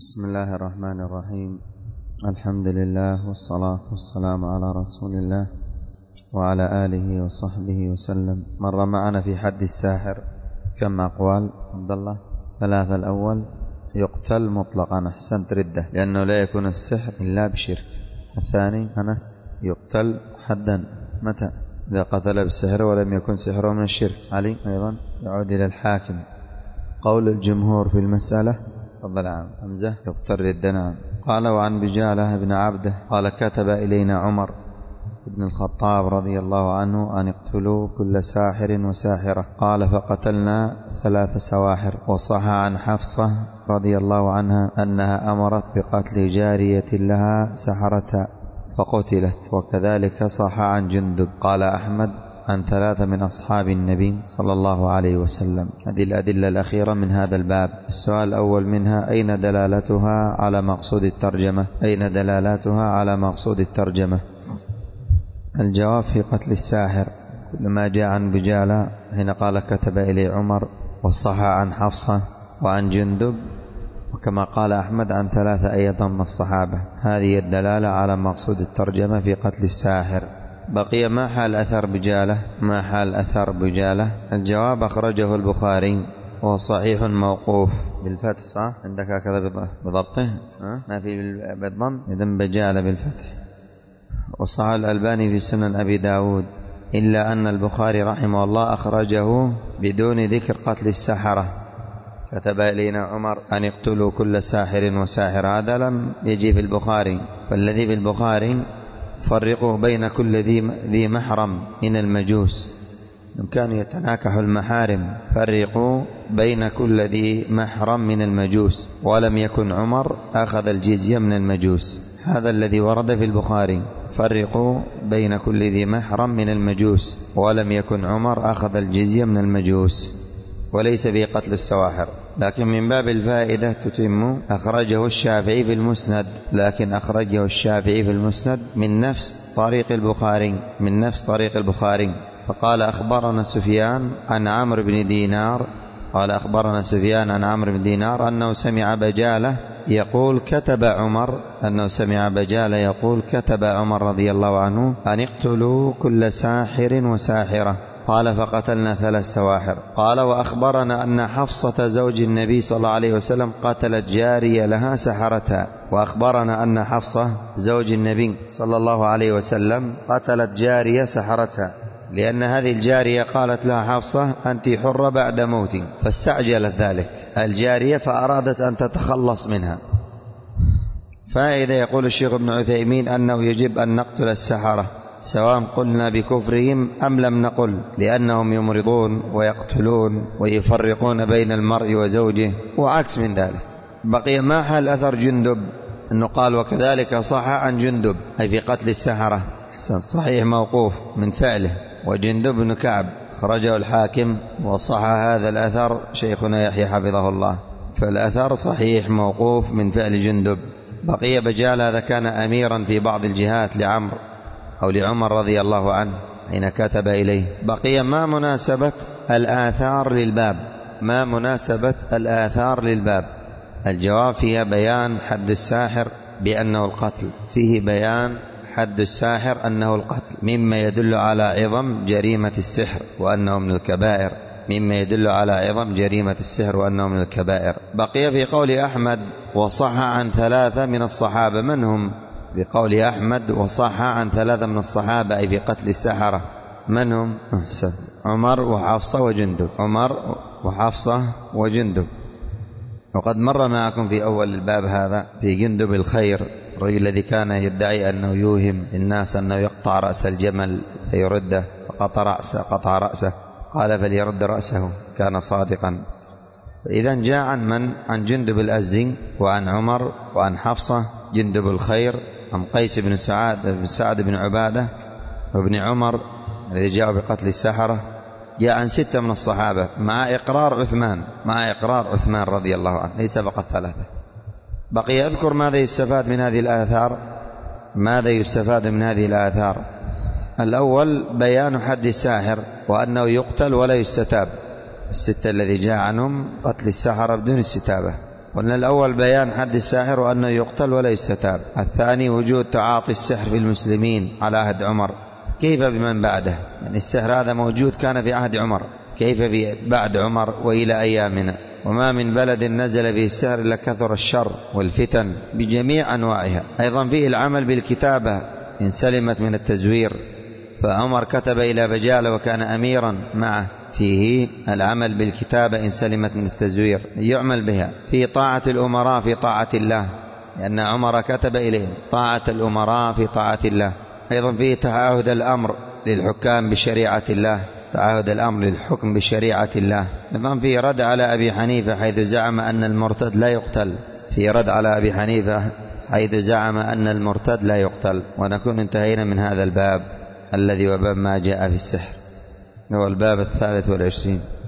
بسم الله الرحمن الرحيم. الحمد لله والصلاة والسلام على رسول الله وعلى آله وصحبه وسلم. مر معنا في حد الساحر كم أقوال عبد الله؟ 3. الأول يقتل مطلقا، أحسنت، ردة، لأنه لا يكون السحر إلا بشرك. الثاني أنس يقتل حدا متى؟ إذا قتل بالسحر ولم يكن سحره من الشرك. علي أيضا يعود إلى الحاكم. قول الجمهور في المسألة، تفضل عام حمزة، يقتل ردة. نعم. قال وعن بجالة بن عبده قال كتب إلينا عمر بن الخطاب رضي الله عنه أن اقتلوا كل ساحر وساحرة. قال فقتلنا 3 سواحر. وصح عن حفصة رضي الله عنها أنها أمرت بقتل جارية لها سحرتها فقتلت. وكذلك صح عن جندب. قال أحمد عن 3 من أصحاب النبي صلى الله عليه وسلم. هذه الأدلة الأخيرة من هذا الباب. السؤال الأول منها: أين دلالتها على مقصود الترجمة؟ أين دلالتها على مقصود الترجمة؟ الجواب في قتل الساحر. كل ما جاء عن بجالة هنا قال كتب إلي عمر، وصح عن حفصة وعن جندب، وكما قال أحمد عن 3 أيضا من الصحابة. هذه الدلالة على مقصود الترجمة في قتل الساحر. بقي ما حال أثر بجالة؟ ما حال أثر بجالة؟ الجواب أخرجه البخاري وهو صحيح موقوف بالفتح، صح؟ عندك هكذا بضبطه؟ ما في بالضم؟ إذن بجالة بالفتح. وصح الألباني في سنن أبي داود، إلا أن البخاري رحمه الله أخرجه بدون ذكر قتل السحرة. كتب إلينا عمر أن يقتلوا كل ساحر وساحر، هذا لم يجي في البخاري. فالذي في البخاري: فرقوا بين كل ذي محرم من المجوس. إن كانوا يتناكحوا المحارم، فرقوا بين كل ذي محرم من المجوس. ولم يكن عمر أخذ الجزية من المجوس. هذا الذي ورد في البخاري: فرقوا بين كل ذي محرم من المجوس. ولم يكن عمر أخذ الجزية من المجوس. وليس في قتل السواحر. لكن من باب الفائدة تتم، أخرجه الشافعي في المسند، لكن أخرجه الشافعي في المسند من نفس طريق البخاري، من نفس طريق البخاري. فقال أخبرنا سفيان عن عمرو بن دينار، قال أخبرنا سفيان عن عمرو بن دينار أنه سمع بجالة يقول كتب عمر، أنه سمع بجالة يقول كتب عمر رضي الله عنه أن اقتلوا كل ساحر وساحرة. قال فقتلنا 3 سواحر. قال وأخبرنا أن حفصة زوج النبي صلى الله عليه وسلم قتلت جارية لها سحرتها. وأخبرنا أن حفصة زوج النبي صلى الله عليه وسلم قتلت جارية سحرتها، لأن هذه الجارية قالت لها حفصة أنت حرة بعد موتي، فاستعجلت ذلك الجارية فأرادت أن تتخلص منها. فإذا يقول الشيخ ابن عثيمين أنه يجب أن نقتل السحرة سواء قلنا بكفرهم أم لم نقل، لأنهم يمرضون ويقتلون ويفرقون بين المرء وزوجه وعكس من ذلك. بقي ما حال أثر جندب؟ أنه قال وكذلك صح عن جندب، أي في قتل السحرة. صحيح موقوف من فعله. وجندب بن كعب خرجه الحاكم، وصح هذا الأثر شيخنا يحيى حفظه الله. فالأثر صحيح موقوف من فعل جندب. بقي بجال، هذا كان أميرا في بعض الجهات لعمرو أو لعمر رضي الله عنه حين كتب إليه. بقي ما مناسبة الآثار للباب؟ ما مناسبة الآثار للباب؟ الجواب فيها بيان حد الساحر بأنه القتل، فيه بيان حد الساحر أنه القتل، مما يدل على عظم جريمة السحر وأنه من الكبائر، مما يدل على عظم جريمة السحر وأنه من الكبائر. بقي في قول أحمد وصح عن 3 من الصحابة. من هم؟ بقول أحمد وصح عن 3 من الصحابة أي في قتل السحرة. من هم؟ أحسنت، عمر وحفصة وجندب. عمر وحفصة وجندب. وقد مر معكم في أول الباب هذا في جندب الخير، الرجل الذي كان يدعي أنه يوهم الناس أنه يقطع رأس الجمل فيرده، فقطع رأسه، قال فليرد رأسه، كان صادقا. فإذا جاء عن من؟ عن جندب الأزدي وعن عمر وعن حفصة. جندب الخير عن قيس بن سعد بن عبادة وابن عمر الذي جاء بقتل السحرة. جاء عن 6 من الصحابة مع إقرار عثمان رضي الله عنه، ليس فقط 3. بقي أذكر ماذا يستفاد من هذه الآثار. ماذا يستفاد من هذه الآثار؟ الأول بيان حد الساحر وأنه يقتل ولا يستتاب. 6 الذي جاء عنهم قتل السحرة بدون استتابة. قلنا الأول بيان حد الساحر وأنه يقتل ولا يستتاب. الثاني وجود تعاطي السحر في المسلمين على عهد عمر، كيف بمن بعده؟ يعني السحر هذا موجود كان في عهد عمر، كيف في بعد عمر وإلى أيامنا؟ وما من بلد نزل فيه السحر إلا كثر الشر والفتن بجميع أنواعها. أيضا فيه العمل بالكتابة إن سلمت من التزوير، فعمر كتب إلى بجالة وكان أميرا معه، فيه العمل بالكتابة إن سلمت من التزوير يعمل بها. فيه طاعة الأمراء في طاعة الله، لأن عمر كتب إليهم طاعة الأمراء في طاعة الله. أيضا فيه تعاهد الأمر للحكام بشريعة الله، تعاهد الأمر للحكم بشريعة الله. أيضا فيه رد على أبي حنيفة حيث زعم أن المرتد لا يقتل، فيه رد على أبي حنيفة حيث زعم أن المرتد لا يقتل. ونكون انتهينا من هذا الباب الذي وباب ما جاء في السحر، هو الباب 23.